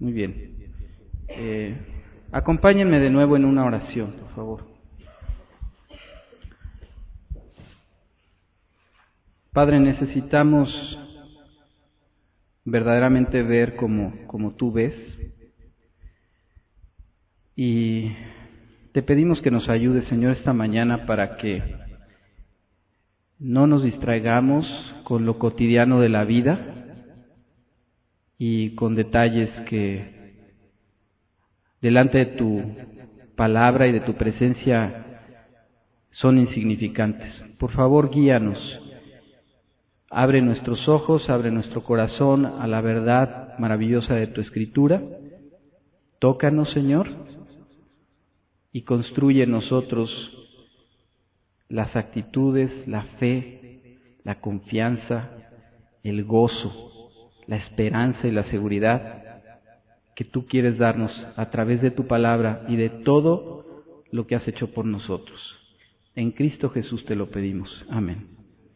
Muy bien. Acompáñenme de nuevo en una oración, por favor. Padre, necesitamos verdaderamente ver como tú ves, y te pedimos que nos ayudes, Señor, esta mañana para que no nos distraigamos con lo cotidiano de la vida y con detalles que delante de tu palabra y de tu presencia son insignificantes. Por favor, guíanos. Abre nuestros ojos, abre nuestro corazón a la verdad maravillosa de tu Escritura. Tócanos, Señor, y construye en nosotros las actitudes, la fe, la confianza, el gozo, la esperanza y la seguridad que tú quieres darnos a través de tu palabra y de todo lo que has hecho por nosotros. En Cristo Jesús te lo pedimos. Amén.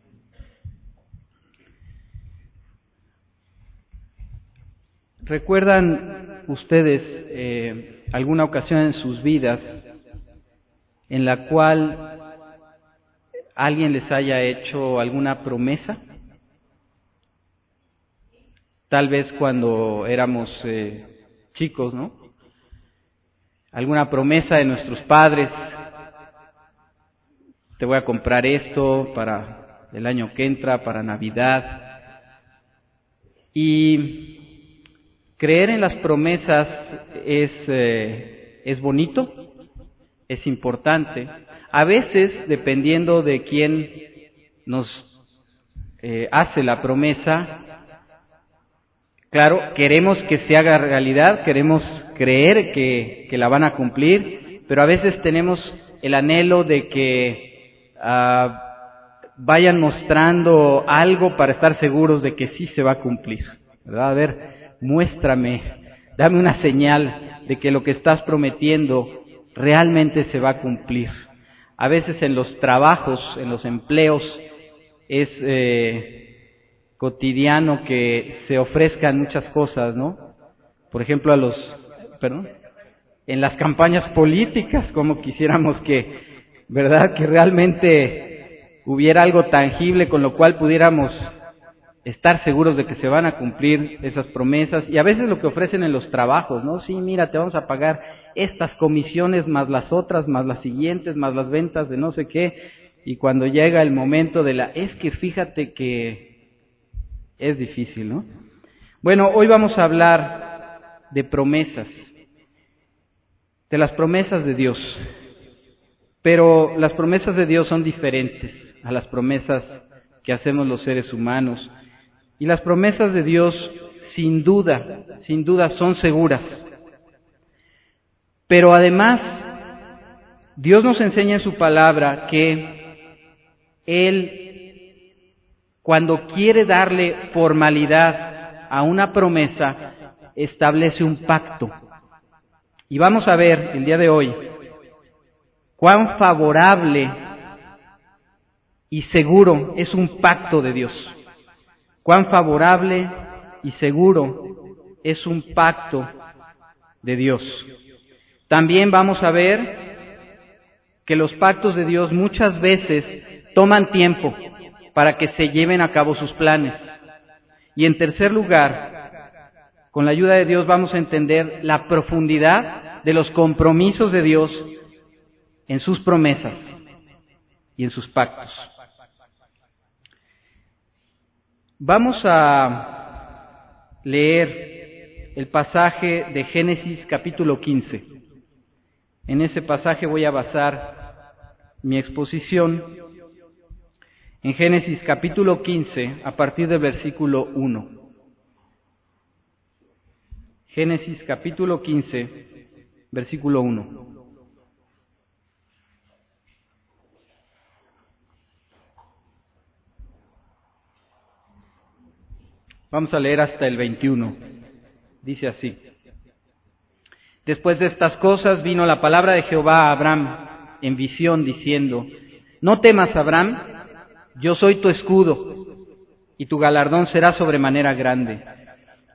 ¿Recuerdan ustedes alguna ocasión en sus vidas en la cual alguien les haya hecho alguna promesa? Tal vez cuando éramos chicos, ¿no? Alguna promesa de nuestros padres. Te voy a comprar esto para el año que entra, para Navidad. Y creer en las promesas es bonito, es importante. A veces, dependiendo de quién nos hace la promesa, claro, queremos que se haga realidad, queremos creer que la van a cumplir, pero a veces tenemos el anhelo de que vayan mostrando algo para estar seguros de que sí se va a cumplir, ¿verdad? A ver, muéstrame, dame una señal de que lo que estás prometiendo realmente se va a cumplir. A veces en los trabajos, en los empleos, es cotidiano que se ofrezcan muchas cosas, ¿no? Por ejemplo, en las campañas políticas, como quisiéramos que, ¿verdad?, que realmente hubiera algo tangible con lo cual pudiéramos estar seguros de que se van a cumplir esas promesas. Y a veces lo que ofrecen en los trabajos, ¿no? Sí, mira, te vamos a pagar estas comisiones más las otras, más las siguientes, más las ventas de no sé qué. Y cuando llega el momento es que fíjate que es difícil, ¿no? Bueno, hoy vamos a hablar de promesas, de las promesas de Dios. Pero las promesas de Dios son diferentes a las promesas que hacemos los seres humanos. Y las promesas de Dios, sin duda, son seguras. Pero además, Dios nos enseña en su palabra que Él, cuando quiere darle formalidad a una promesa, establece un pacto. Y vamos a ver el día de hoy cuán favorable y seguro es un pacto de Dios. Cuán favorable y seguro es un pacto de Dios. También vamos a ver que los pactos de Dios muchas veces toman tiempo para que se lleven a cabo sus planes. Y en tercer lugar, con la ayuda de Dios vamos a entender la profundidad de los compromisos de Dios en sus promesas y en sus pactos. Vamos a leer el pasaje de Génesis capítulo 15. En ese pasaje voy a basar mi exposición en Génesis capítulo 15 a partir del versículo 1. Génesis capítulo 15, versículo 1. Vamos a leer hasta el 21. Dice así: Después de estas cosas vino la palabra de Jehová a Abraham en visión, diciendo: No temas, Abraham, yo soy tu escudo, y tu galardón será sobremanera grande.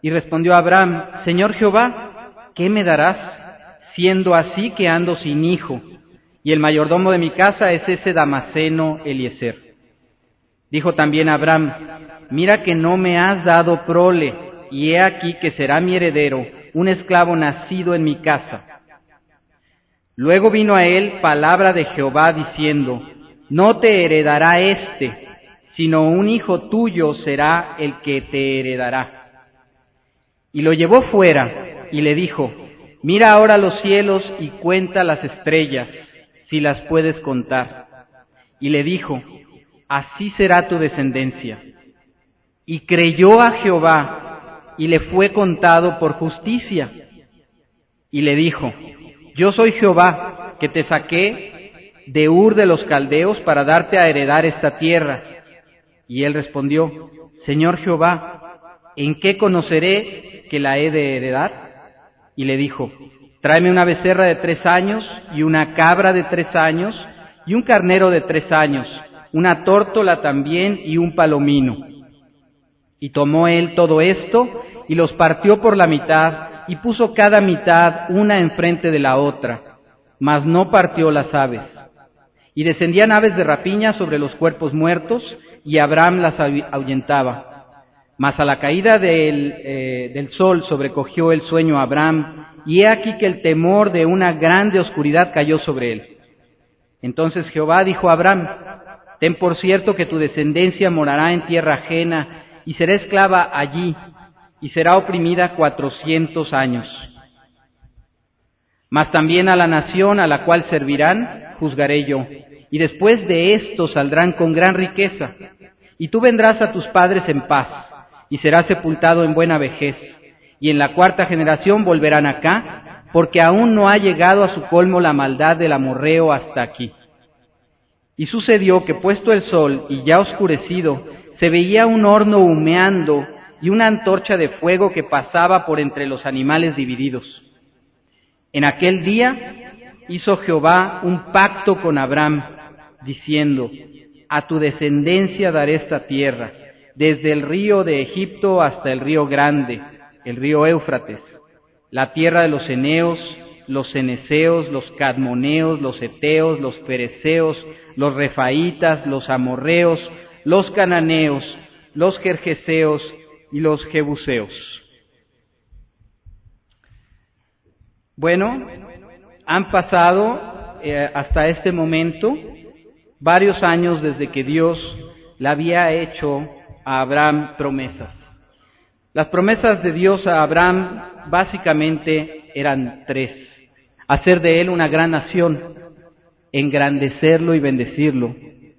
Y respondió Abraham: Señor Jehová, ¿qué me darás, siendo así que ando sin hijo, y el mayordomo de mi casa es ese Damaseno Eliezer? Dijo también Abraham: Mira que no me has dado prole, y he aquí que será mi heredero un esclavo nacido en mi casa. Luego vino a él palabra de Jehová diciendo: No te heredará sino un hijo tuyo será el que te heredará. Y lo llevó fuera y le dijo: Mira ahora los cielos y cuenta las estrellas, si las puedes contar. Y le dijo: Así será tu descendencia. Y creyó a Jehová, y le fue contado por justicia. Y le dijo: Yo soy Jehová, que te saqué de Ur de los Caldeos para darte a heredar esta tierra. Y él respondió: Señor Jehová, ¿en qué conoceré que la he de heredar? Y le dijo: Tráeme una becerra de 3 años, y una cabra de 3 años, y un carnero de 3 años, una tórtola también, y un palomino. Y tomó él todo esto, y los partió por la mitad, y puso cada mitad una enfrente de la otra, mas no partió las aves. Y descendían aves de rapiña sobre los cuerpos muertos, y Abraham las ahuyentaba. Mas a la caída del sol sobrecogió el sueño a Abraham, y he aquí que el temor de una grande oscuridad cayó sobre él. Entonces Jehová dijo a Abraham: Ten por cierto que tu descendencia morará en tierra ajena, y será esclava allí, y será oprimida 400 años. Mas también a la nación a la cual servirán, juzgaré yo, y después de esto saldrán con gran riqueza. Y tú vendrás a tus padres en paz, y serás sepultado en buena vejez, y en la 4ª generación volverán acá, porque aún no ha llegado a su colmo la maldad del amorreo hasta aquí. Y sucedió que puesto el sol y ya oscurecido, se veía un horno humeando y una antorcha de fuego que pasaba por entre los animales divididos. En aquel día hizo Jehová un pacto con Abraham, diciendo: A tu descendencia daré esta tierra, desde el río de Egipto hasta el río grande, el río Éufrates, la tierra de los eneos, los ceneseos, los cadmoneos, los heteos, los fereceos, los refaítas, los amorreos, los cananeos, los gergeseos y los jebuseos. Bueno, han pasado hasta este momento varios años desde que Dios le había hecho a Abraham promesas. Las promesas de Dios a Abraham básicamente eran 3: hacer de él una gran nación, engrandecerlo y bendecirlo,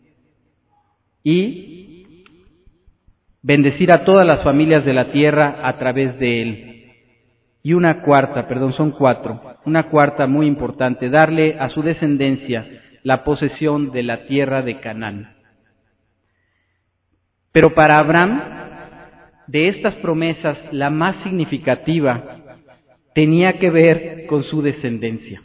y bendecir a todas las familias de la tierra a través de él. Y una cuarta, son 4, una cuarta muy importante: darle a su descendencia la posesión de la tierra de Canaán. Pero para Abraham, de estas promesas, la más significativa tenía que ver con su descendencia.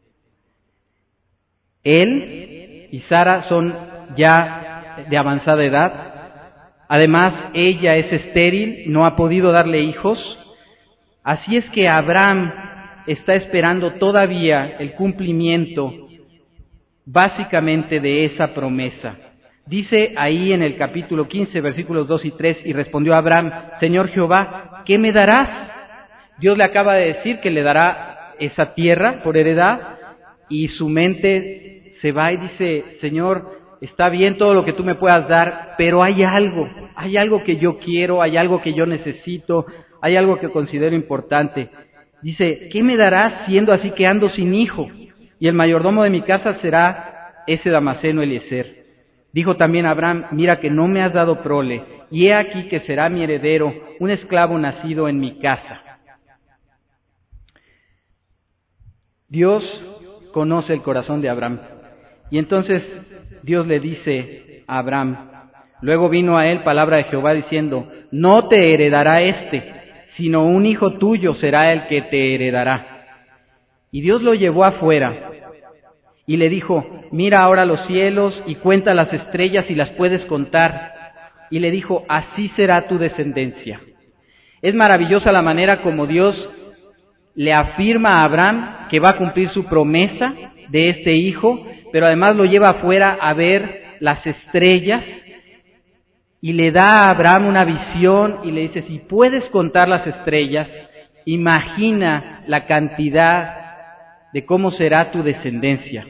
Él y Sara son ya de avanzada edad. Además, ella es estéril, no ha podido darle hijos. Así es que Abraham está esperando todavía el cumplimiento básicamente de esa promesa. Dice ahí en el capítulo 15, versículos 2 y 3, y respondió Abraham: Señor Jehová, ¿qué me darás? Dios le acaba de decir que le dará esa tierra por heredad, y su mente se va y dice: Señor, está bien todo lo que tú me puedas dar, pero hay algo que yo quiero, hay algo que yo necesito, hay algo que considero importante. Dice: ¿qué me darás siendo así que ando sin hijo? Y el mayordomo de mi casa será ese Damaseno Eliezer. Dijo también Abraham: mira que no me has dado prole, y he aquí que será mi heredero un esclavo nacido en mi casa. Dios conoce el corazón de Abraham. Y entonces Dios le dice a Abraham: luego vino a él palabra de Jehová diciendo: no te heredará sino un hijo tuyo será el que te heredará. Y Dios lo llevó afuera y le dijo: mira ahora los cielos y cuenta las estrellas si las puedes contar. Y le dijo: así será tu descendencia. Es maravillosa la manera como Dios le afirma a Abraham que va a cumplir su promesa de este hijo, pero además lo lleva afuera a ver las estrellas y le da a Abraham una visión y le dice, si puedes contar las estrellas, imagina la cantidad de cómo será tu descendencia.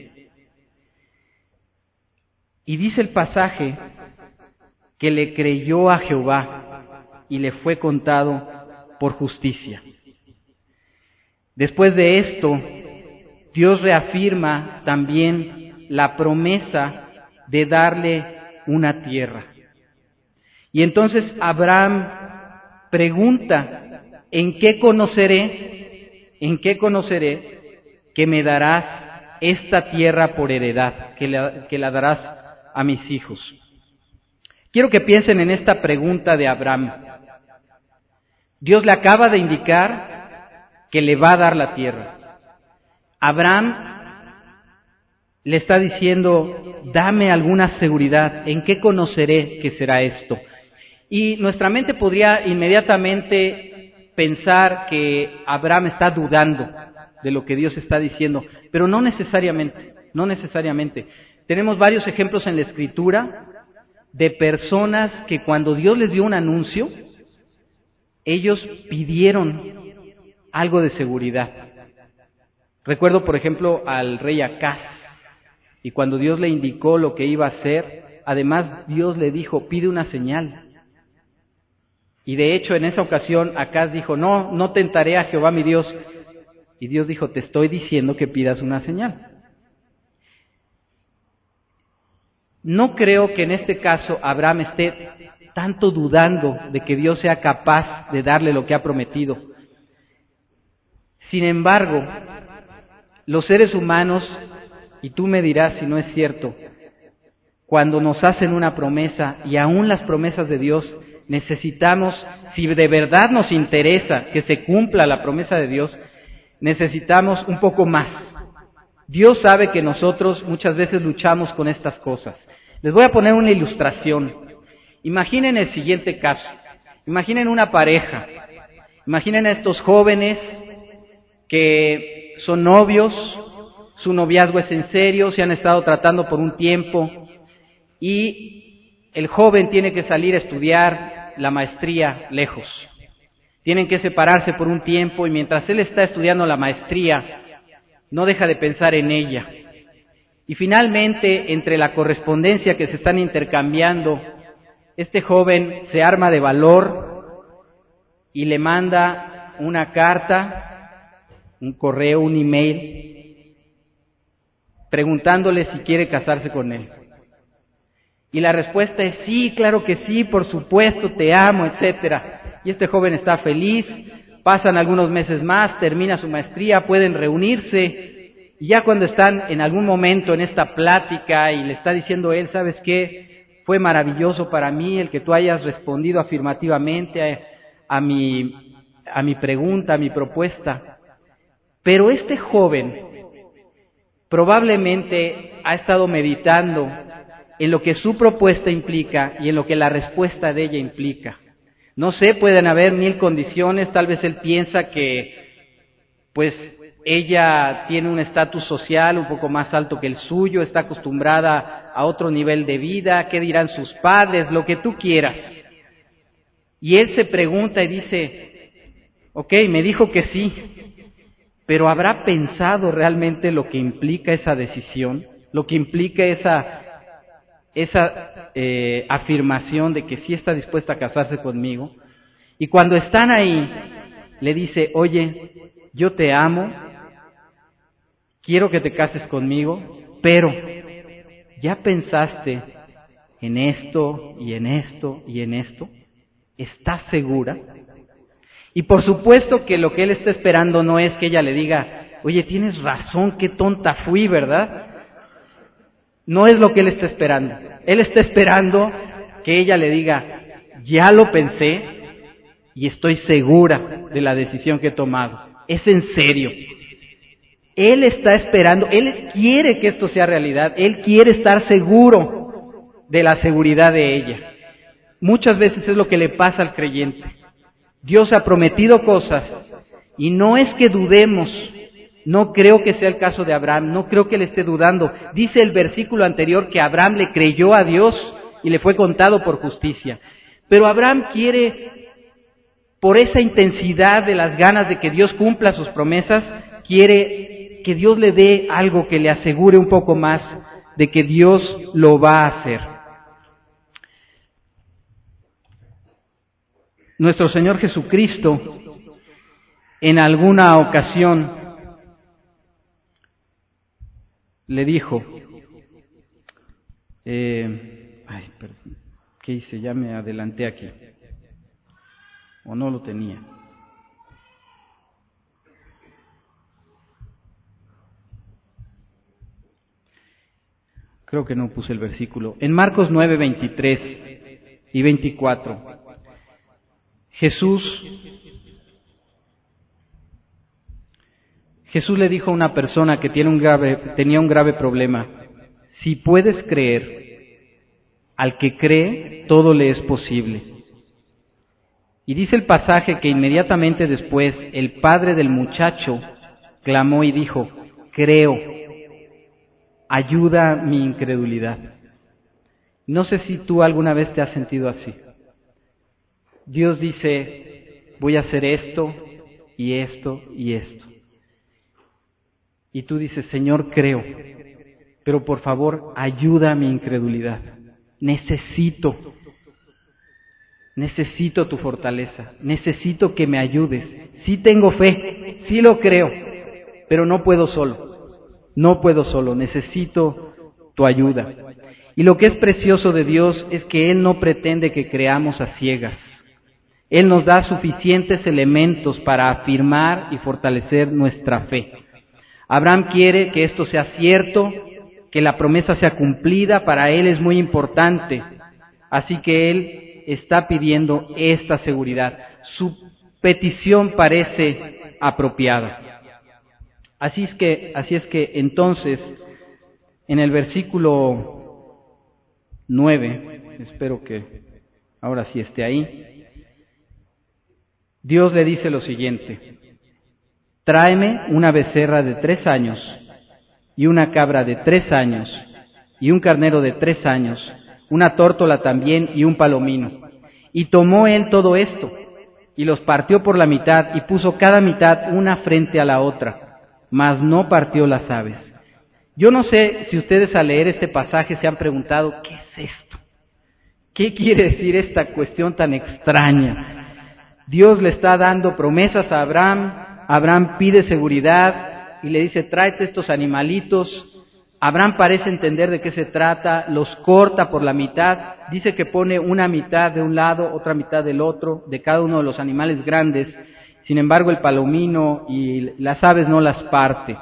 Y dice el pasaje que le creyó a Jehová y le fue contado por justicia. Después de esto, Dios reafirma también la promesa de darle una tierra. Y entonces Abraham pregunta, ¿en qué conoceré que me darás esta tierra por heredad, que la darás a mis hijos? Quiero que piensen en esta pregunta de Abraham. Dios le acaba de indicar que le va a dar la tierra. Abraham le está diciendo, dame alguna seguridad, ¿en qué conoceré que será esto? Y nuestra mente podría inmediatamente pensar que Abraham está dudando de lo que Dios está diciendo, pero no necesariamente. Tenemos varios ejemplos en la Escritura de personas que cuando Dios les dio un anuncio, ellos pidieron algo de seguridad. Recuerdo, por ejemplo, al rey Acaz, y cuando Dios le indicó lo que iba a hacer, además Dios le dijo, pide una señal. Y de hecho, en esa ocasión, Acaz dijo, no tentaré a Jehová mi Dios. Y Dios dijo, te estoy diciendo que pidas una señal. No creo que en este caso Abraham esté tanto dudando de que Dios sea capaz de darle lo que ha prometido. Sin embargo, los seres humanos, y tú me dirás si no es cierto, cuando nos hacen una promesa, y aún las promesas de Dios, necesitamos, si de verdad nos interesa que se cumpla la promesa de Dios, necesitamos un poco más. Dios sabe que nosotros muchas veces luchamos con estas cosas. Les voy a poner una ilustración. Imaginen el siguiente caso. Imaginen una pareja. Imaginen a estos jóvenes que son novios, su noviazgo es en serio, se han estado tratando por un tiempo y el joven tiene que salir a estudiar la maestría lejos. Tienen que separarse por un tiempo y mientras él está estudiando la maestría, no deja de pensar en ella. Y finalmente, entre la correspondencia que se están intercambiando, este joven se arma de valor y le manda una carta, un correo, un email, preguntándole si quiere casarse con él. Y la respuesta es sí, claro que sí, por supuesto, te amo, etcétera. Y este joven está feliz, pasan algunos meses más, termina su maestría, pueden reunirse, y ya cuando están en algún momento en esta plática y le está diciendo él, ¿sabes qué? Fue maravilloso para mí el que tú hayas respondido afirmativamente a mi pregunta, a mi propuesta. Pero este joven probablemente ha estado meditando en lo que su propuesta implica y en lo que la respuesta de ella implica. No sé, pueden haber 1000 condiciones, tal vez él piensa que, pues, ella tiene un estatus social un poco más alto que el suyo, está acostumbrada a otro nivel de vida, ¿qué dirán sus padres? Lo que tú quieras. Y él se pregunta y dice, ok, me dijo que sí, pero ¿habrá pensado realmente lo que implica esa decisión? Lo que implica esa afirmación de que sí está dispuesta a casarse conmigo. Y cuando están ahí, le dice, oye, yo te amo, quiero que te cases conmigo, pero ¿ya pensaste en esto y en esto y en esto? ¿Estás segura? Y por supuesto que lo que él está esperando no es que ella le diga, oye, tienes razón, qué tonta fui, ¿verdad? No es lo que él está esperando. Él está esperando que ella le diga, ya lo pensé y estoy segura de la decisión que he tomado. Es en serio. Él está esperando, él quiere que esto sea realidad, él quiere estar seguro de la seguridad de ella. Muchas veces es lo que le pasa al creyente. Dios ha prometido cosas y no es que dudemos. No creo que sea el caso de Abraham, no creo que él esté dudando. Dice el versículo anterior que Abraham le creyó a Dios y le fue contado por justicia. Pero Abraham quiere, por esa intensidad de las ganas de que Dios cumpla sus promesas, quiere que Dios le dé algo que le asegure un poco más de que Dios lo va a hacer. Nuestro Señor Jesucristo, en alguna ocasión, le dijo, ¿qué hice? Ya me adelanté aquí, o no lo tenía. Creo que no puse el versículo. En Marcos 9, 23 y 24, Jesús le dijo a una persona que tenía un grave problema: si puedes creer, al que cree, todo le es posible. Y dice el pasaje que inmediatamente después el padre del muchacho clamó y dijo: creo, ayuda mi incredulidad. No sé si tú alguna vez te has sentido así. Dios dice: voy a hacer esto y esto y esto. Y tú dices: Señor, creo, pero por favor, ayuda a mi incredulidad. Necesito tu fortaleza, necesito que me ayudes. Sí tengo fe, sí lo creo, pero no puedo solo, necesito tu ayuda. Y lo que es precioso de Dios es que Él no pretende que creamos a ciegas. Él nos da suficientes elementos para afirmar y fortalecer nuestra fe. Abraham quiere que esto sea cierto, que la promesa sea cumplida, para él es muy importante. Así que él está pidiendo esta seguridad. Su petición parece apropiada. Así es que entonces, en el versículo 9, espero que ahora sí esté ahí, Dios le dice lo siguiente: tráeme una becerra de 3 años, y una cabra de 3 años, y un carnero de 3 años, una tórtola también, y un palomino. Y tomó él todo esto, y los partió por la mitad, y puso cada mitad una frente a la otra, mas no partió las aves. Yo no sé si ustedes al leer este pasaje se han preguntado: ¿qué es esto? ¿Qué quiere decir esta cuestión tan extraña? Dios le está dando promesas a Abraham. Abraham pide seguridad y le dice: tráete estos animalitos. Abraham parece entender de qué se trata, los corta por la mitad, dice que pone una mitad de un lado, otra mitad del otro, de cada uno de los animales grandes. Sin embargo, el palomino y las aves no las parte.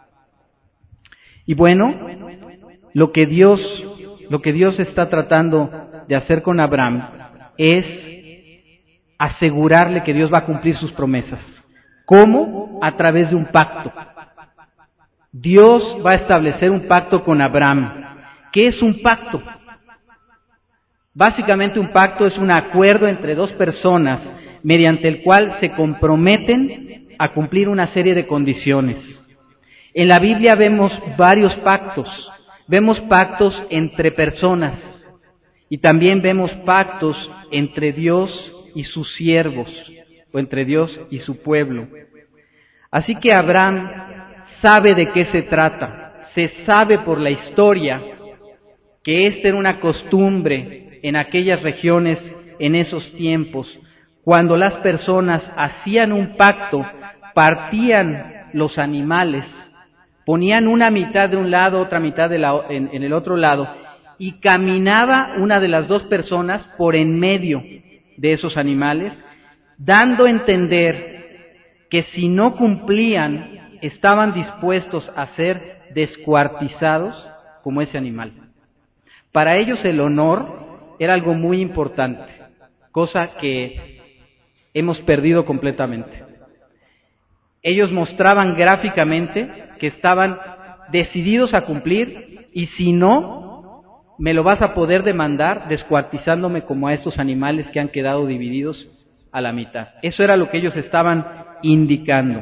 Y bueno, lo que Dios está tratando de hacer con Abraham es asegurarle que Dios va a cumplir sus promesas. ¿Cómo? A través de un pacto. Dios va a establecer un pacto con Abraham. ¿Qué es un pacto? Básicamente un pacto es un acuerdo entre dos personas mediante el cual se comprometen a cumplir una serie de condiciones. En la Biblia vemos varios pactos. Vemos pactos entre personas y también vemos pactos entre Dios y sus siervos, o entre Dios y su pueblo. Así que Abraham sabe de qué se trata. Se sabe por la historia que esta era una costumbre en aquellas regiones, en esos tiempos. Cuando las personas hacían un pacto, partían los animales, ponían una mitad de un lado, otra mitad en el otro lado, y caminaba una de las dos personas por en medio de esos animales, dando a entender que si no cumplían, estaban dispuestos a ser descuartizados como ese animal. Para ellos el honor era algo muy importante, cosa que hemos perdido completamente. Ellos mostraban gráficamente que estaban decididos a cumplir, y si no, me lo vas a poder demandar descuartizándome como a estos animales que han quedado divididos a la mitad. Eso era lo que ellos estaban indicando.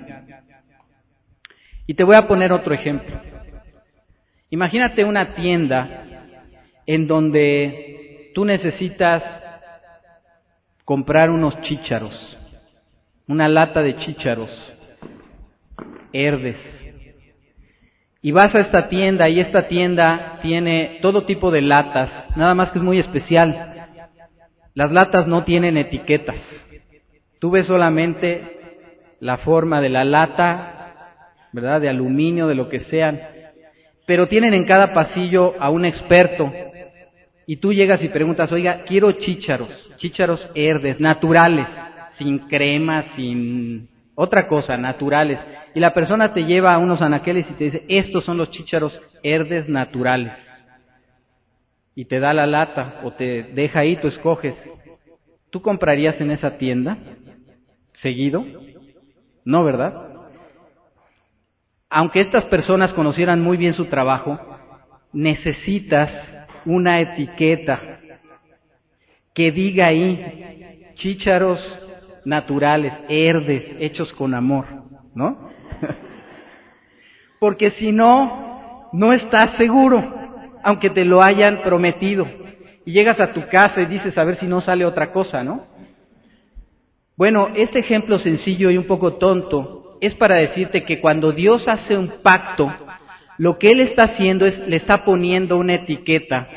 Y te voy a poner otro ejemplo. Imagínate una tienda en donde tú necesitas comprar unos chícharos, una lata de chícharos, Herdes. Y vas a esta tienda y esta tienda tiene todo tipo de latas, nada más que es muy especial. Las latas no tienen etiquetas. Tú ves solamente la forma de la lata, ¿verdad? De aluminio, de lo que sean. Pero tienen en cada pasillo a un experto. Y tú llegas y preguntas, oiga, quiero chícharos Herdes, naturales, sin crema, sin otra cosa, naturales. Y la persona te lleva a unos anaqueles y te dice, estos son los chícharos Herdes naturales. Y te da la lata o te deja ahí, tú escoges. ¿Tú comprarías en esa tienda seguido? No, ¿verdad? Aunque estas personas conocieran muy bien su trabajo, necesitas una etiqueta que diga ahí, chícharos naturales, Herdes, hechos con amor, ¿no? Porque si no, no estás seguro, aunque te lo hayan prometido. Y llegas a tu casa y dices, a ver si no sale otra cosa, ¿no? Bueno, este ejemplo sencillo y un poco tonto es para decirte que cuando Dios hace un pacto, lo que Él está haciendo es, le está poniendo una etiqueta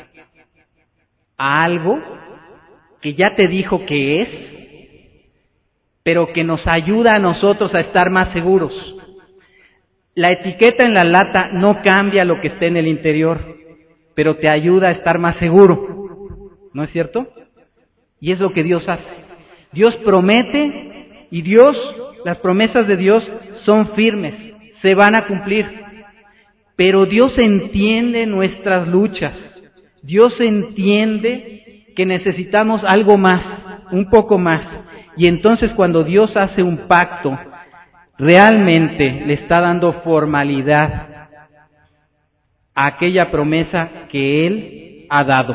a algo que ya te dijo que es, pero que nos ayuda a nosotros a estar más seguros. La etiqueta en la lata no cambia lo que esté en el interior, pero te ayuda a estar más seguro, ¿no es cierto? Y es lo que Dios hace. Dios promete y las promesas de Dios son firmes, se van a cumplir. Pero Dios entiende nuestras luchas. Dios entiende que necesitamos algo más, un poco más. Y entonces cuando Dios hace un pacto, realmente le está dando formalidad a aquella promesa que Él ha dado.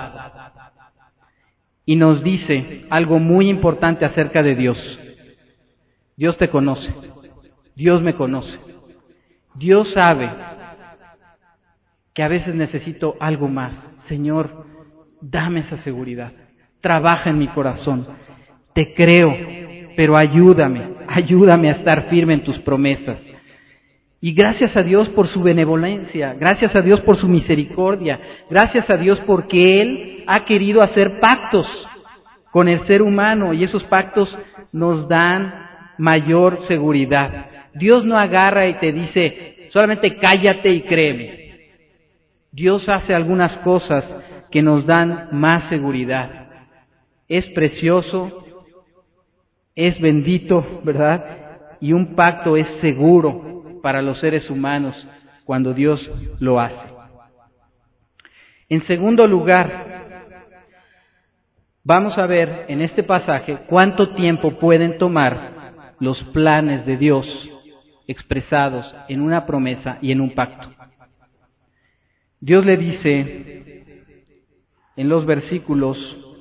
Y nos dice algo muy importante acerca de Dios. Dios te conoce. Dios me conoce. Dios sabe que a veces necesito algo más. Señor, dame esa seguridad. Trabaja en mi corazón. Te creo, pero ayúdame a estar firme en tus promesas. Y gracias a Dios por su benevolencia, gracias a Dios por su misericordia, gracias a Dios porque Él ha querido hacer pactos con el ser humano y esos pactos nos dan mayor seguridad. Dios no agarra y te dice, solamente cállate y créeme. Dios hace algunas cosas que nos dan más seguridad. Es precioso, es bendito, ¿verdad? Y un pacto es seguro para los seres humanos cuando Dios lo hace. En segundo lugar, vamos a ver en este pasaje cuánto tiempo pueden tomar los planes de Dios expresados en una promesa y en un pacto. Dios le dice en los versículos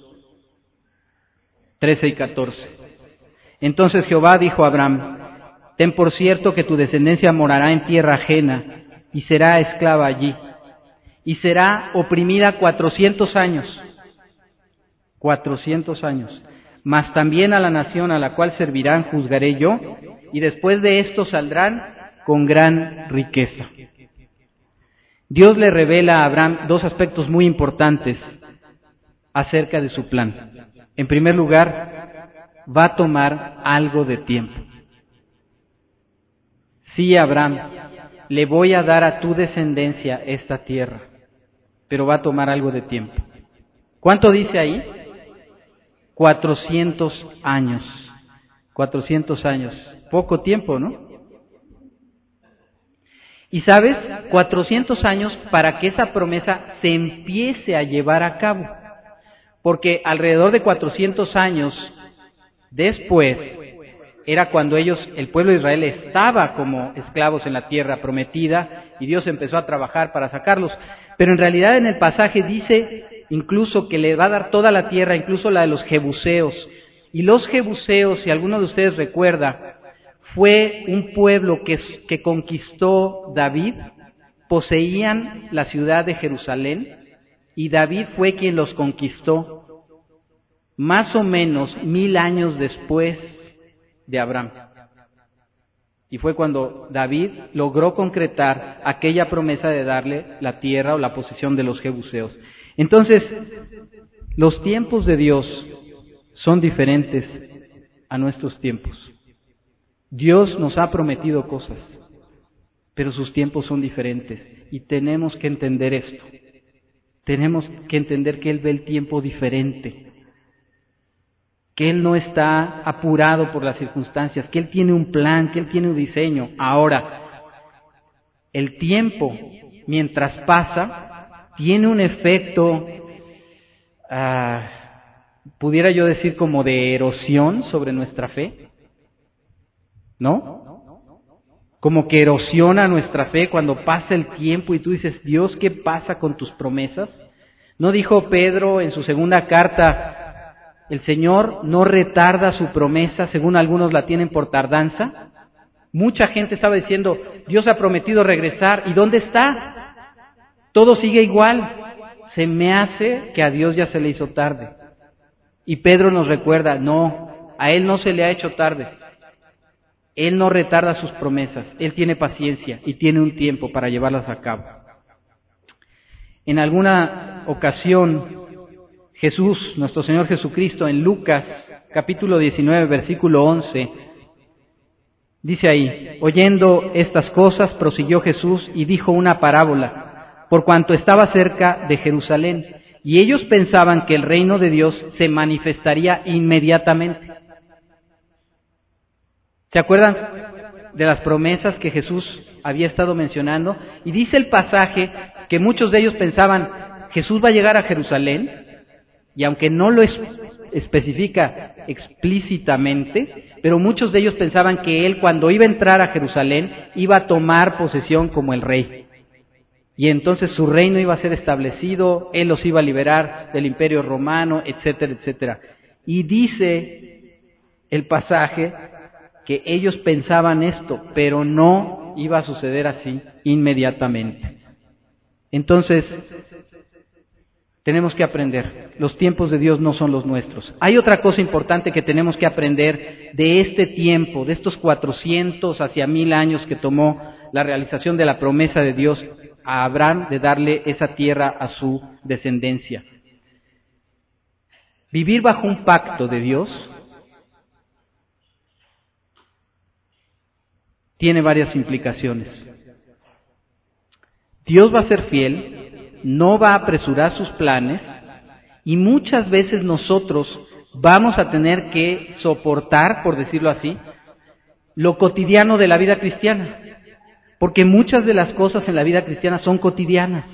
13 y 14, entonces Jehová dijo a Abraham, ten por cierto que tu descendencia morará en tierra ajena y será esclava allí, y será oprimida 400 años, mas también a la nación a la cual servirán juzgaré yo, y después de esto saldrán con gran riqueza. Dios le revela a Abraham dos aspectos muy importantes acerca de su plan. En primer lugar, va a tomar algo de tiempo. Sí, Abraham, le voy a dar a tu descendencia esta tierra, pero va a tomar algo de tiempo. ¿Cuánto dice ahí? 400 años. 400 años. Poco tiempo, ¿no? Y sabes, 400 años para que esa promesa se empiece a llevar a cabo. Porque alrededor de 400 años después, era cuando el pueblo de Israel estaba como esclavos en la tierra prometida y Dios empezó a trabajar para sacarlos. Pero en realidad en el pasaje dice incluso que le va a dar toda la tierra, incluso la de los jebuseos, Y los jebuseos, si alguno de ustedes recuerda, fue un pueblo que conquistó David, poseían la ciudad de Jerusalén, y David fue quien los conquistó, más o menos 1000 años después de Abraham. Y fue cuando David logró concretar aquella promesa de darle la tierra o la posesión de los jebuseos. Entonces, los tiempos de Dios son diferentes a nuestros tiempos. Dios nos ha prometido cosas, pero sus tiempos son diferentes y tenemos que entender esto. Tenemos que entender que Él ve el tiempo diferente, que Él no está apurado por las circunstancias, que Él tiene un plan, que Él tiene un diseño. Ahora, el tiempo, mientras pasa, tiene un efecto, pudiera yo decir como de erosión sobre nuestra fe, ¿no? Como que erosiona nuestra fe cuando pasa el tiempo y tú dices, Dios, ¿qué pasa con tus promesas? ¿No dijo Pedro en su segunda carta, el Señor no retarda su promesa, según algunos la tienen por tardanza? Mucha gente estaba diciendo, Dios ha prometido regresar, ¿y dónde está? Todo sigue igual. Se me hace que a Dios ya se le hizo tarde. Y Pedro nos recuerda, no, a Él no se le ha hecho tarde. Él no retarda sus promesas, Él tiene paciencia y tiene un tiempo para llevarlas a cabo. En alguna ocasión, Jesús, nuestro Señor Jesucristo, en Lucas, capítulo 19, versículo 11, dice ahí, oyendo estas cosas, prosiguió Jesús y dijo una parábola, por cuanto estaba cerca de Jerusalén, y ellos pensaban que el reino de Dios se manifestaría inmediatamente. ¿Se acuerdan de las promesas que Jesús había estado mencionando? Y dice el pasaje que muchos de ellos pensaban, Jesús va a llegar a Jerusalén, y aunque no lo especifica explícitamente, pero muchos de ellos pensaban que Él, cuando iba a entrar a Jerusalén, iba a tomar posesión como el rey. Y entonces su reino iba a ser establecido, Él los iba a liberar del imperio romano, etcétera, etcétera. Y dice el pasaje que ellos pensaban esto, pero no iba a suceder así inmediatamente. Entonces, tenemos que aprender, los tiempos de Dios no son los nuestros. Hay otra cosa importante que tenemos que aprender de este tiempo, de estos 400 hacia 1000 años que tomó la realización de la promesa de Dios a Abraham de darle esa tierra a su descendencia. Vivir bajo un pacto de Dios tiene varias implicaciones. Dios va a ser fiel, no va a apresurar sus planes y muchas veces nosotros vamos a tener que soportar, por decirlo así, lo cotidiano de la vida cristiana, porque muchas de las cosas en la vida cristiana son cotidianas.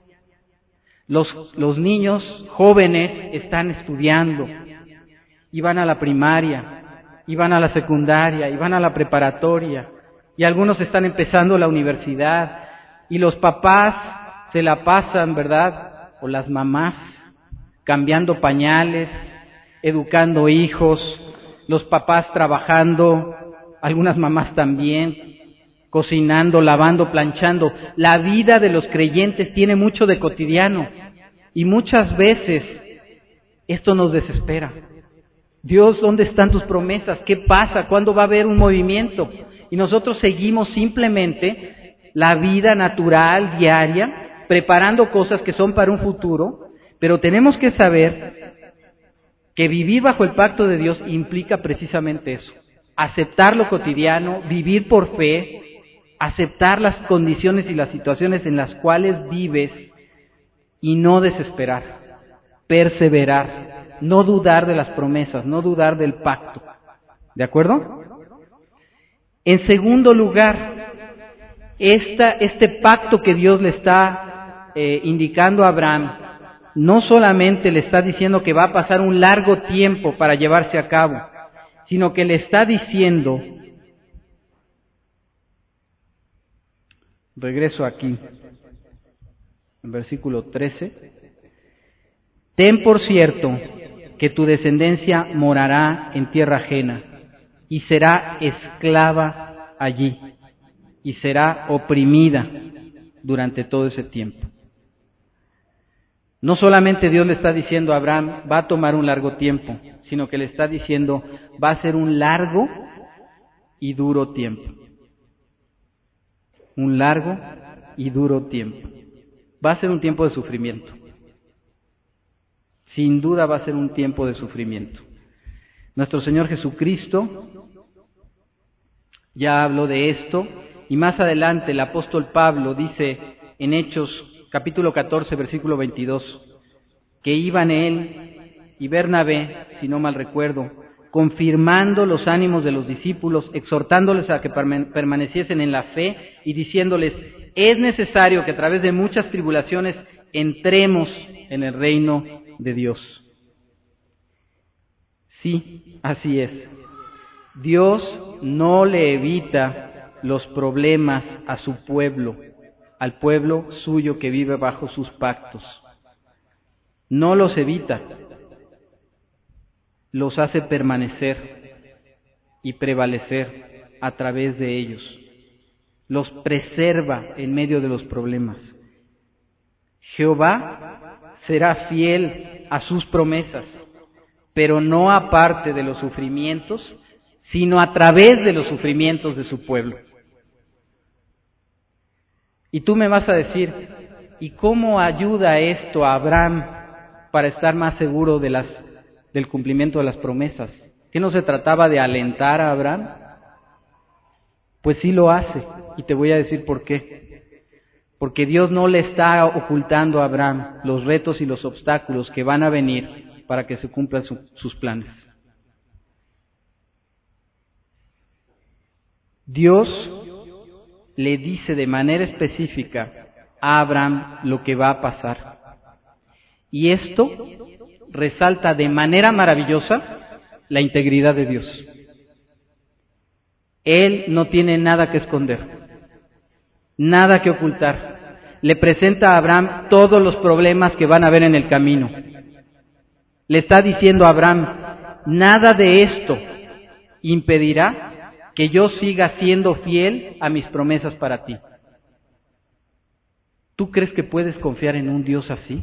Los niños jóvenes están estudiando y van a la primaria, y van a la secundaria, y van a la preparatoria, y algunos están empezando la universidad, y los papás se la pasan, ¿verdad? O las mamás, cambiando pañales, educando hijos, los papás trabajando, algunas mamás también, cocinando, lavando, planchando. La vida de los creyentes tiene mucho de cotidiano, y muchas veces esto nos desespera. Dios, ¿dónde están tus promesas? ¿Qué pasa? ¿Cuándo va a haber un movimiento? Y nosotros seguimos simplemente la vida natural, diaria, preparando cosas que son para un futuro, pero tenemos que saber que vivir bajo el pacto de Dios implica precisamente eso, aceptar lo cotidiano, vivir por fe, aceptar las condiciones y las situaciones en las cuales vives y no desesperar, perseverar, no dudar de las promesas, no dudar del pacto. ¿De acuerdo? En segundo lugar, este pacto que Dios le está indicando a Abraham, no solamente le está diciendo que va a pasar un largo tiempo para llevarse a cabo, sino que le está diciendo, regreso aquí, en versículo 13, ten por cierto que tu descendencia morará en tierra ajena y será esclava allí y será oprimida durante todo ese tiempo. No solamente Dios le está diciendo a Abraham, va a tomar un largo tiempo, sino que le está diciendo, va a ser un largo y duro tiempo. Un largo y duro tiempo. Va a ser un tiempo de sufrimiento. Sin duda va a ser un tiempo de sufrimiento. Nuestro Señor Jesucristo ya habló de esto, y más adelante el apóstol Pablo dice en Hechos capítulo 14, versículo 22, que iban él y Bernabé, si no mal recuerdo, confirmando los ánimos de los discípulos, exhortándoles a que permaneciesen en la fe y diciéndoles, es necesario que a través de muchas tribulaciones entremos en el reino de Dios. Sí, así es. Dios no le evita los problemas a su pueblo, al pueblo suyo que vive bajo sus pactos. No los evita, los hace permanecer y prevalecer a través de ellos. Los preserva en medio de los problemas. Jehová será fiel a sus promesas, pero no aparte de los sufrimientos, sino a través de los sufrimientos de su pueblo. Y tú me vas a decir, ¿y cómo ayuda esto a Abraham para estar más seguro del cumplimiento de las promesas? ¿Que no se trataba de alentar a Abraham? Pues sí lo hace, y te voy a decir por qué. Porque Dios no le está ocultando a Abraham los retos y los obstáculos que van a venir para que se cumplan sus planes. Dios le dice de manera específica a Abraham lo que va a pasar. Y esto resalta de manera maravillosa la integridad de Dios. Él no tiene nada que esconder, nada que ocultar. Le presenta a Abraham todos los problemas que van a haber en el camino. Le está diciendo a Abraham, nada de esto impedirá que yo siga siendo fiel a mis promesas para ti. ¿Tú crees que puedes confiar en un Dios así?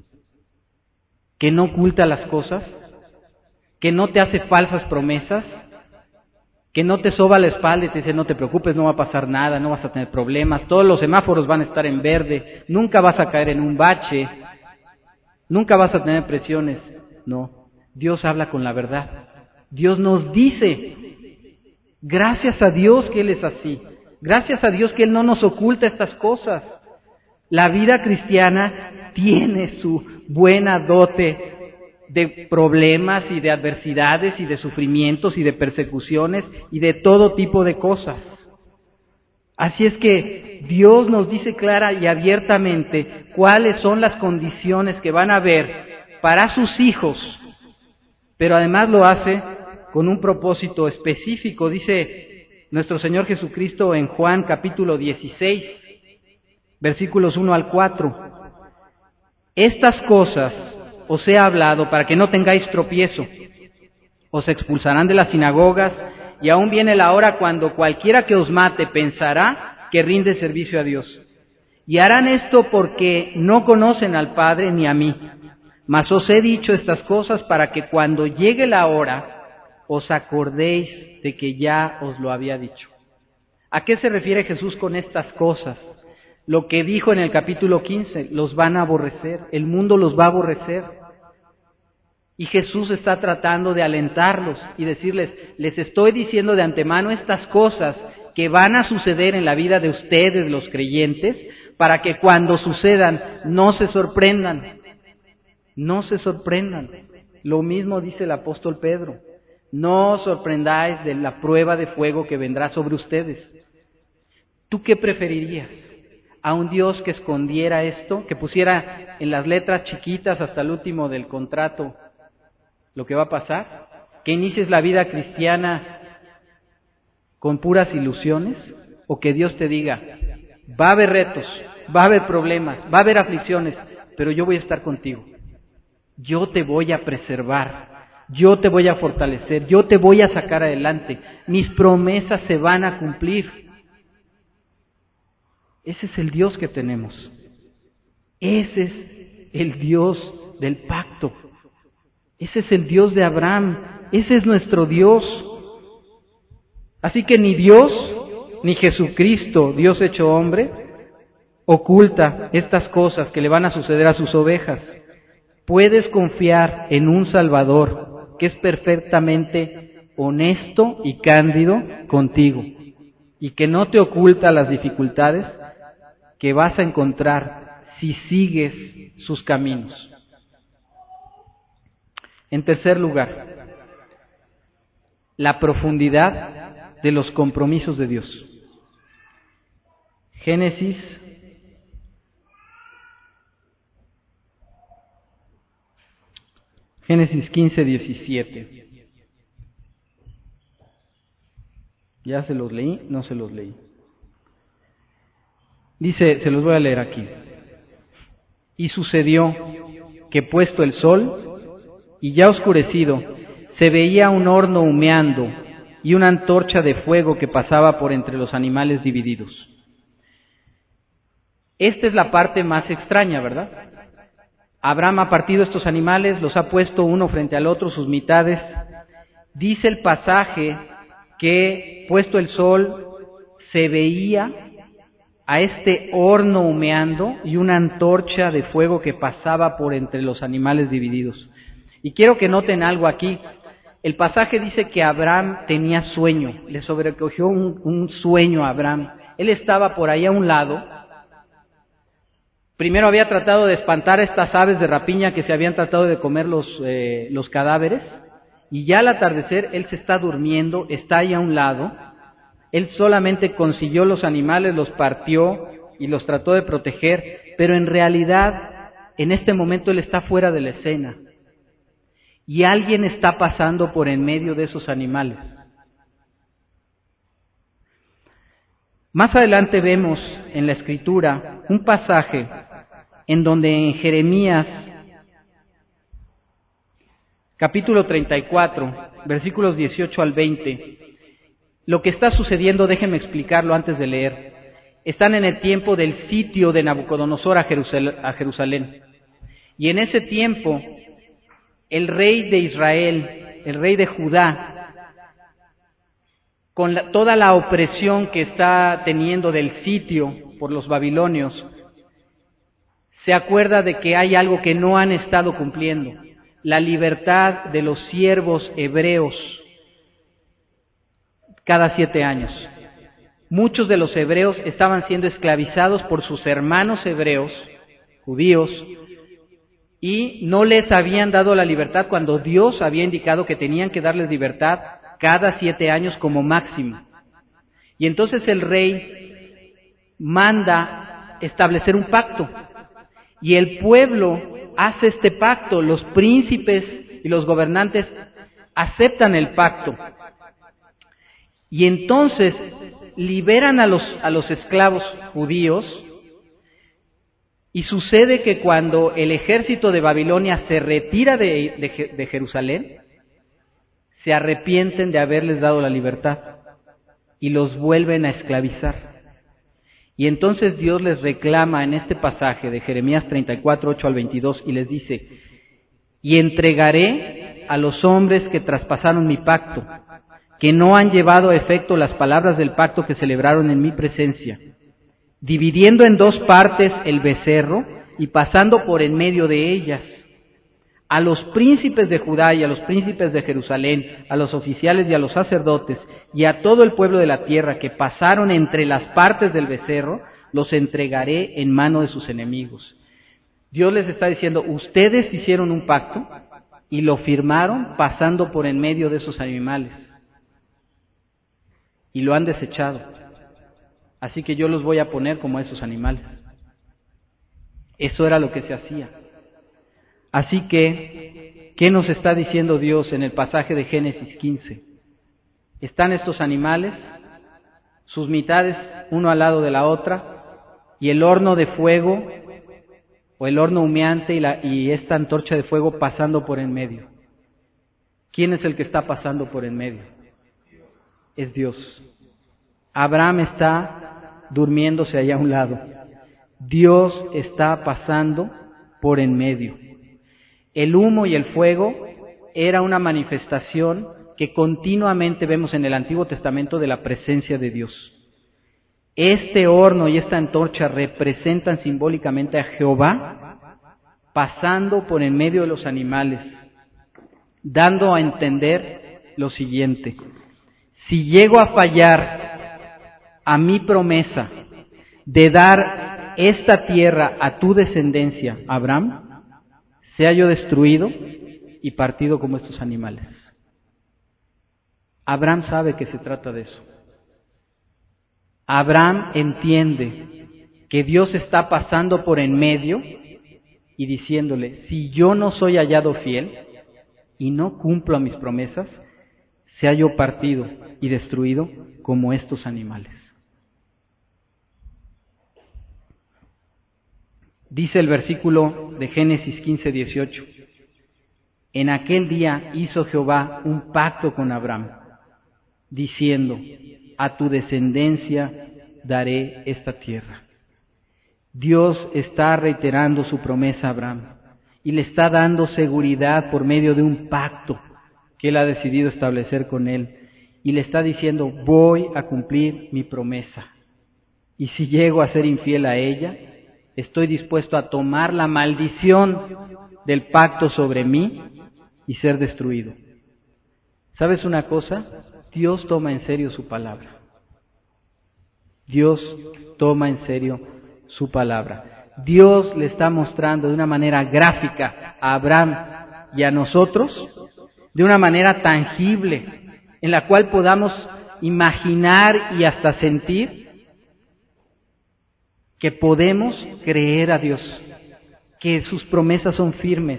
¿Que no oculta las cosas? ¿Que no te hace falsas promesas? ¿Que no te soba la espalda y te dice, no te preocupes, no va a pasar nada, no vas a tener problemas, todos los semáforos van a estar en verde, nunca vas a caer en un bache, nunca vas a tener presiones? No, Dios habla con la verdad. Dios nos dice, gracias a Dios que Él es así, gracias a Dios que Él no nos oculta estas cosas. La vida cristiana tiene su buena dote de problemas y de adversidades y de sufrimientos y de persecuciones y de todo tipo de cosas. Así es que Dios nos dice clara y abiertamente cuáles son las condiciones que van a haber para sus hijos, pero además lo hace con un propósito específico. Dice nuestro Señor Jesucristo en Juan capítulo 16, versículos 1 al 4. Estas cosas os he hablado para que no tengáis tropiezo. Os expulsarán de las sinagogas, y aún viene la hora cuando cualquiera que os mate pensará que rinde servicio a Dios. Y harán esto porque no conocen al Padre ni a mí. Mas os he dicho estas cosas para que cuando llegue la hora os acordéis de que ya os lo había dicho. ¿A qué se refiere Jesús con estas cosas? Lo que dijo en el capítulo 15, los van a aborrecer, el mundo los va a aborrecer. Y Jesús está tratando de alentarlos y decirles, les estoy diciendo de antemano estas cosas que van a suceder en la vida de ustedes, los creyentes, para que cuando sucedan no se sorprendan. No se sorprendan. Lo mismo dice el apóstol Pedro. No os sorprendáis de la prueba de fuego que vendrá sobre ustedes. ¿Tú qué preferirías? ¿A un Dios que escondiera esto, que pusiera en las letras chiquitas hasta el último del contrato lo que va a pasar? ¿Que inicies la vida cristiana con puras ilusiones? ¿O que Dios te diga, va a haber retos, va a haber problemas, va a haber aflicciones, pero yo voy a estar contigo? yo te voy a preservar, yo te voy a fortalecer, yo te voy a sacar adelante, mis promesas se van a cumplir. Ese es el Dios que tenemos. Ese es el Dios del pacto. Ese es el Dios de Abraham. Ese es nuestro Dios. Así que ni Dios, ni Jesucristo, Dios hecho hombre, oculta estas cosas que le van a suceder a sus ovejas. Puedes confiar en un Salvador que es perfectamente honesto y cándido contigo y que no te oculta las dificultades que vas a encontrar si sigues sus caminos. En tercer lugar, la profundidad de los compromisos de Dios. Génesis 15:17. ¿Ya se los leí? No se los leí. Dice, se los voy a leer aquí. Y sucedió que puesto el sol y ya oscurecido, se veía un horno humeando y una antorcha de fuego que pasaba por entre los animales divididos. Esta es la parte más extraña, ¿verdad? Abraham ha partido estos animales, los ha puesto uno frente al otro, sus mitades. Dice el pasaje que, puesto el sol, se veía a este horno humeando y una antorcha de fuego que pasaba por entre los animales divididos. Y quiero que noten algo aquí. El pasaje dice que Abraham tenía sueño, le sobrecogió un sueño a Abraham. Él estaba por ahí a un lado. Primero había tratado de espantar a estas aves de rapiña que se habían tratado de comer los cadáveres, y ya al atardecer él se está durmiendo, está ahí a un lado. Él solamente consiguió los animales, los partió y los trató de proteger, pero en realidad en este momento él está fuera de la escena. Y alguien está pasando por en medio de esos animales. Más adelante vemos en la Escritura un pasaje en donde en Jeremías capítulo 34, versículos 18 al 20, lo que está sucediendo, déjenme explicarlo antes de leer. Están en el tiempo del sitio de Nabucodonosor a Jerusalén. Y en ese tiempo, el rey de Israel, el rey de Judá, con toda la opresión que está teniendo del sitio por los babilonios, se acuerda de que hay algo que no han estado cumpliendo: la libertad de los siervos hebreos cada 7 años. Muchos de los hebreos estaban siendo esclavizados por sus hermanos hebreos, judíos, y no les habían dado la libertad cuando Dios había indicado que tenían que darles libertad cada 7 años como máximo. Y entonces el rey manda establecer un pacto, y el pueblo hace este pacto, los príncipes y los gobernantes aceptan el pacto, y entonces liberan a los esclavos judíos. Y sucede que cuando el ejército de Babilonia se retira de Jerusalén, se arrepienten de haberles dado la libertad y los vuelven a esclavizar. Y entonces Dios les reclama en este pasaje de Jeremías 34, 8 al 22, y les dice: y entregaré a los hombres que traspasaron mi pacto, que no han llevado a efecto las palabras del pacto que celebraron en mi presencia, dividiendo en 2 partes el becerro y pasando por en medio de ellas, a los príncipes de Judá y a los príncipes de Jerusalén, a los oficiales y a los sacerdotes, y a todo el pueblo de la tierra que pasaron entre las partes del becerro, los entregaré en mano de sus enemigos. Dios les está diciendo: ustedes hicieron un pacto y lo firmaron pasando por en medio de esos animales, y lo han desechado. Así que yo los voy a poner como esos animales. Eso era lo que se hacía. Así que, ¿qué nos está diciendo Dios en el pasaje de Génesis 15? Están estos animales, sus mitades uno al lado de la otra, y el horno de fuego o el horno humeante y esta antorcha de fuego pasando por en medio. ¿Quién es el que está pasando por en medio? Es Dios. Abraham está durmiéndose allá a un lado. Dios está pasando por en medio. El humo y el fuego era una manifestación que continuamente vemos en el Antiguo Testamento de la presencia de Dios. Este horno y esta antorcha representan simbólicamente a Jehová pasando por en medio de los animales, dando a entender lo siguiente: si llego a fallar a mi promesa de dar esta tierra a tu descendencia, Abraham, sea yo destruido y partido como estos animales. Abraham sabe que se trata de eso. Abraham entiende que Dios está pasando por en medio y diciéndole: si yo no soy hallado fiel y no cumplo a mis promesas, sea yo partido y destruido como estos animales. Dice el versículo de Génesis 15:18: en aquel día hizo Jehová un pacto con Abraham, diciendo: a tu descendencia daré esta tierra. Dios está reiterando su promesa a Abraham y le está dando seguridad por medio de un pacto que él ha decidido establecer con él, y le está diciendo: voy a cumplir mi promesa, y si llego a ser infiel a ella, estoy dispuesto a tomar la maldición del pacto sobre mí y ser destruido. ¿Sabes una cosa? Dios toma en serio su palabra. Dios toma en serio su palabra. Dios le está mostrando de una manera gráfica a Abraham y a nosotros, de una manera tangible, en la cual podamos imaginar y hasta sentir que podemos creer a Dios, que sus promesas son firmes.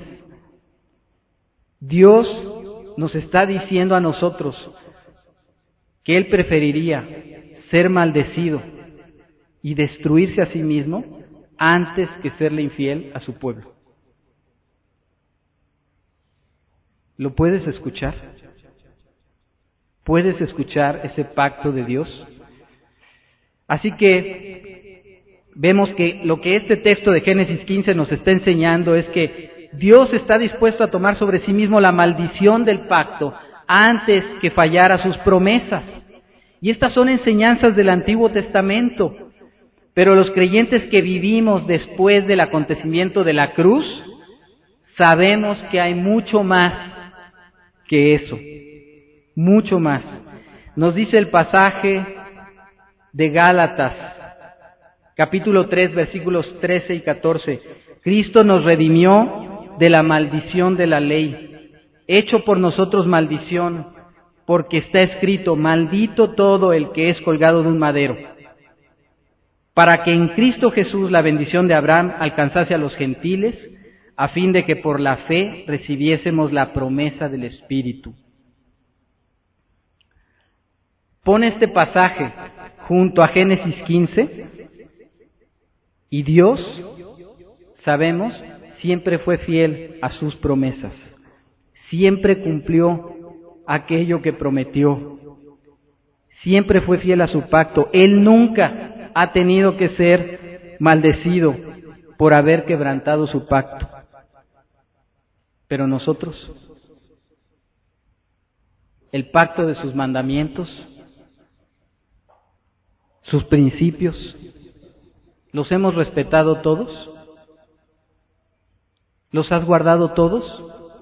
Dios nos está diciendo a nosotros que Él preferiría ser maldecido y destruirse a sí mismo antes que serle infiel a su pueblo. ¿Lo puedes escuchar? ¿Puedes escuchar ese pacto de Dios? Así que vemos que lo que este texto de Génesis 15 nos está enseñando es que Dios está dispuesto a tomar sobre sí mismo la maldición del pacto antes que fallara sus promesas. Y estas son enseñanzas del Antiguo Testamento, pero los creyentes que vivimos después del acontecimiento de la cruz, sabemos que hay mucho más que eso, mucho más. Nos dice el pasaje de Gálatas, capítulo 3, versículos 13 y 14, Cristo nos redimió de la maldición de la ley, hecho por nosotros maldición, porque está escrito: maldito todo el que es colgado de un madero, para que en Cristo Jesús la bendición de Abraham alcanzase a los gentiles, a fin de que por la fe recibiésemos la promesa del Espíritu. Pone este pasaje junto a Génesis 15 y Dios, sabemos, siempre fue fiel a sus promesas, siempre cumplió aquello que prometió, siempre fue fiel a su pacto. Él nunca ha tenido que ser maldecido por haber quebrantado su pacto. Pero nosotros, el pacto de sus mandamientos, sus principios, ¿los hemos respetado todos? ¿Los has guardado todos?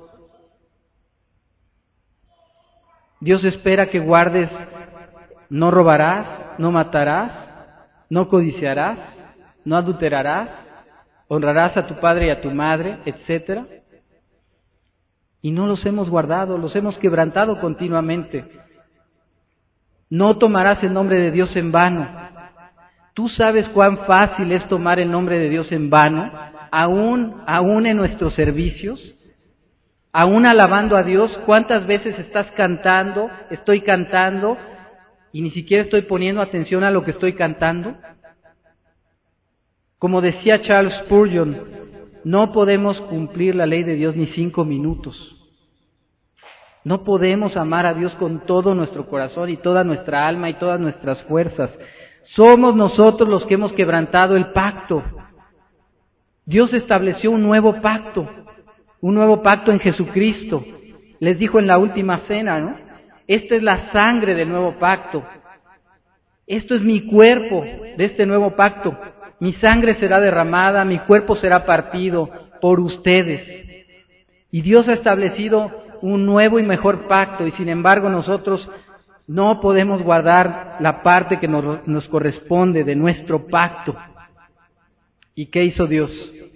Dios espera que guardes: no robarás, no matarás, no codiciarás, no adulterarás, honrarás a tu padre y a tu madre, etcétera. Y no los hemos guardado, los hemos quebrantado continuamente. No tomarás el nombre de Dios en vano. ¿Tú sabes cuán fácil es tomar el nombre de Dios en vano, aún en nuestros servicios? Aún alabando a Dios, ¿cuántas veces estás cantando, estoy cantando, y ni siquiera estoy poniendo atención a lo que estoy cantando? Como decía Charles Spurgeon, no podemos cumplir la ley de Dios ni 5 minutos. No podemos amar a Dios con todo nuestro corazón y toda nuestra alma y todas nuestras fuerzas. Somos nosotros los que hemos quebrantado el pacto. Dios estableció un nuevo pacto en Jesucristo. Les dijo en la última cena, ¿no? Esta es la sangre del nuevo pacto. Esto es mi cuerpo de este nuevo pacto. Mi sangre será derramada, mi cuerpo será partido por ustedes. Y Dios ha establecido un nuevo y mejor pacto, y sin embargo nosotros no podemos guardar la parte que nos corresponde de nuestro pacto. ¿Y qué hizo Dios?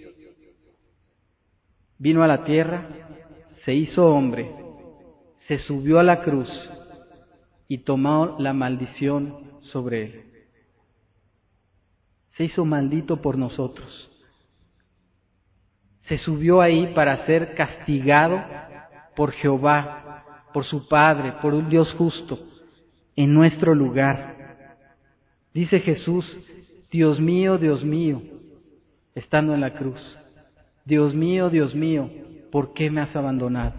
Vino a la tierra, se hizo hombre, se subió a la cruz y tomó la maldición sobre él. Se hizo maldito por nosotros. Se subió ahí para ser castigado por Jehová, por su Padre, por un Dios justo, en nuestro lugar. Dice Jesús, Dios mío, estando en la cruz, Dios mío, ¿por qué me has abandonado?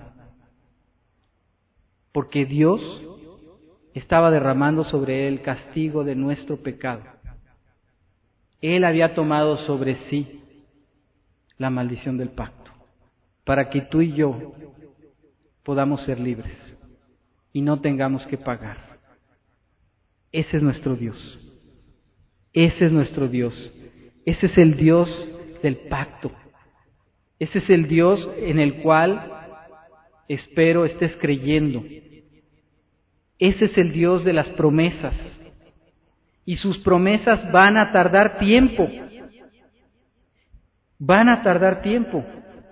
Porque Dios estaba derramando sobre él el castigo de nuestro pecado. Él había tomado sobre sí la maldición del pacto, para que tú y yo podamos ser libres y no tengamos que pagar. Ese es nuestro Dios. Ese es nuestro Dios. Ese es el Dios del pacto. Ese es el Dios en el cual espero estés creyendo. Ese es el Dios de las promesas. Y sus promesas van a tardar tiempo. Van a tardar tiempo.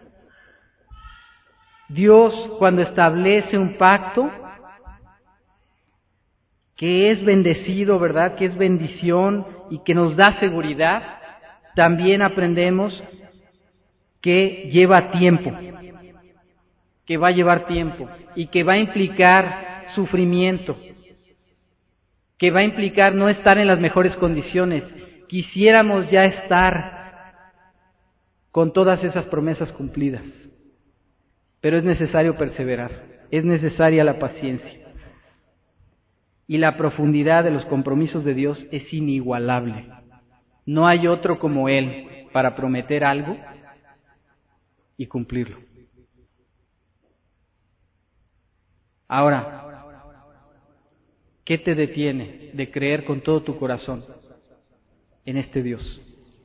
Dios, cuando establece un pacto, que es bendecido, ¿verdad?, que es bendición y que nos da seguridad, también aprendemos que lleva tiempo, que va a llevar tiempo y que va a implicar sufrimiento, que va a implicar no estar en las mejores condiciones. Quisiéramos ya estar con todas esas promesas cumplidas, pero es necesario perseverar, es necesaria la paciencia. Y la profundidad de los compromisos de Dios es inigualable. No hay otro como Él para prometer algo y cumplirlo. Ahora, ¿qué te detiene de creer con todo tu corazón en este Dios?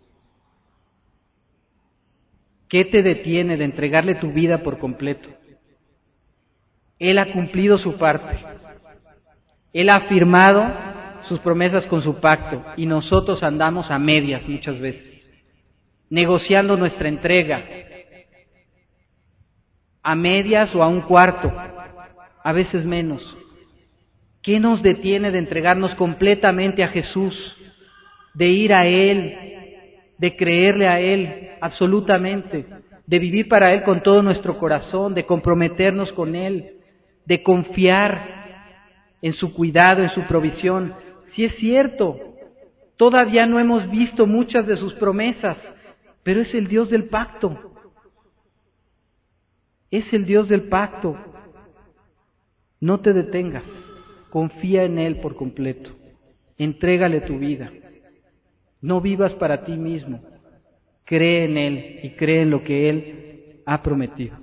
¿Qué te detiene de entregarle tu vida por completo? Él ha cumplido su parte. Él ha firmado sus promesas con su pacto y nosotros andamos a medias muchas veces, negociando nuestra entrega, a medias o a un cuarto, a veces menos. ¿Qué nos detiene de entregarnos completamente a Jesús, de ir a Él, de creerle a Él absolutamente, de vivir para Él con todo nuestro corazón, de comprometernos con Él, de confiar en su cuidado, en su provisión? Sí es cierto, todavía no hemos visto muchas de sus promesas, pero es el Dios del pacto. Es el Dios del pacto. No te detengas, confía en Él por completo, entrégale tu vida. No vivas para ti mismo, cree en Él y cree en lo que Él ha prometido.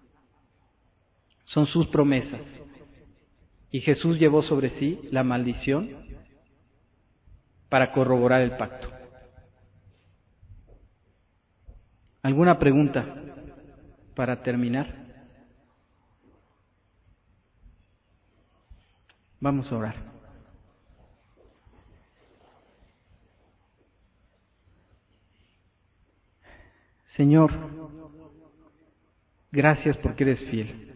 Son sus promesas. Y Jesús llevó sobre sí la maldición para corroborar el pacto. ¿Alguna pregunta para terminar? Vamos a orar. Señor, gracias porque eres fiel.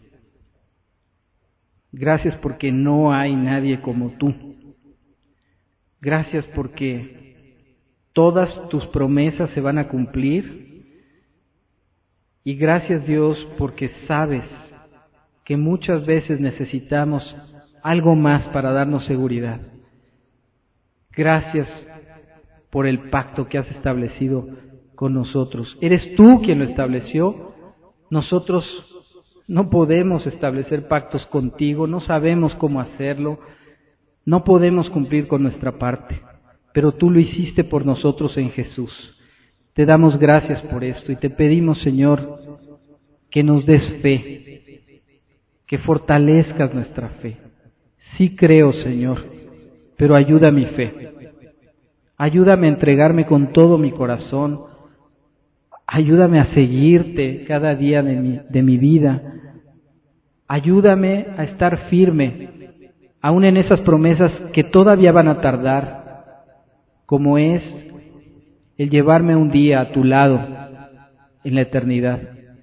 Gracias porque no hay nadie como tú. Gracias porque todas tus promesas se van a cumplir. Y gracias, Dios, porque sabes que muchas veces necesitamos algo más para darnos seguridad. Gracias por el pacto que has establecido con nosotros. Eres tú quien lo estableció. Nosotros no podemos establecer pactos contigo, no sabemos cómo hacerlo, no podemos cumplir con nuestra parte, pero tú lo hiciste por nosotros en Jesús. Te damos gracias por esto y te pedimos, Señor, que nos des fe, que fortalezcas nuestra fe. Sí creo, Señor, pero ayuda mi fe. Ayúdame a entregarme con todo mi corazón. Ayúdame a seguirte cada día de mi vida. Ayúdame a estar firme, aún en esas promesas que todavía van a tardar, como es el llevarme un día a tu lado en la eternidad.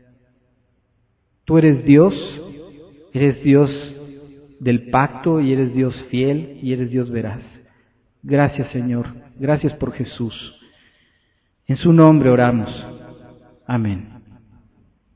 Tú eres Dios del pacto y eres Dios fiel y eres Dios veraz. Gracias, Señor, gracias por Jesús. En su nombre oramos. Amén.